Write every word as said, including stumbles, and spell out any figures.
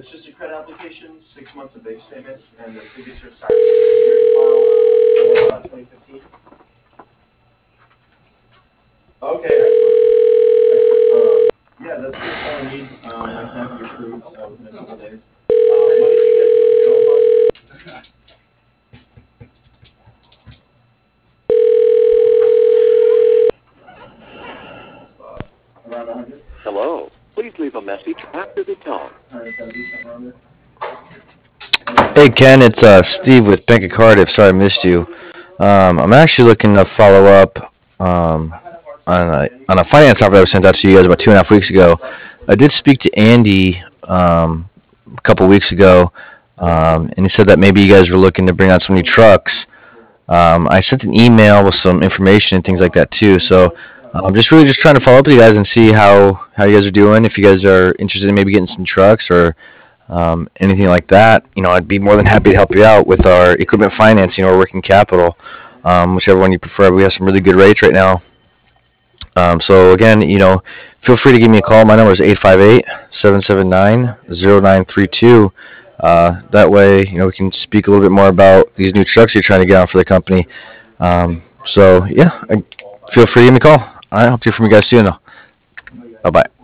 it's just a credit application, six months of bank statements, and the signature signed security file for uh, twenty fifteen. Okay, excellent. Excellent. Uh, yeah, that's, that's all I need. Um, I can have you approved uh, within a couple of days. Uh, when did you guys do the sell? Around one hundred? Hello. Please leave a message after the tone. one hundred seventy, something around there? Hey Ken, it's uh, Steve with Bank of Cardiff. Sorry I missed you. Um, I'm actually looking to follow up um, on a on a finance offer that was sent out to you guys about two and a half weeks ago. I did speak to Andy um, a couple weeks ago, um, and he said that maybe you guys were looking to bring out some new trucks. Um, I sent an email with some information and things like that too. So uh, I'm just really just trying to follow up with you guys and see how how you guys are doing. If you guys are interested in maybe getting some trucks or um, anything like that, you know, I'd be more than happy to help you out with our equipment financing or working capital, um, whichever one you prefer. We have some really good rates right now. Um, so again, you know, feel free to give me a call. My number is eight five eight, seven seven nine, zero nine three two. Uh, that way, you know, we can speak a little bit more about these new trucks you're trying to get on for the company. Um, so yeah, I, feel free to give me a call. I hope to hear from you guys soon. Bye bye.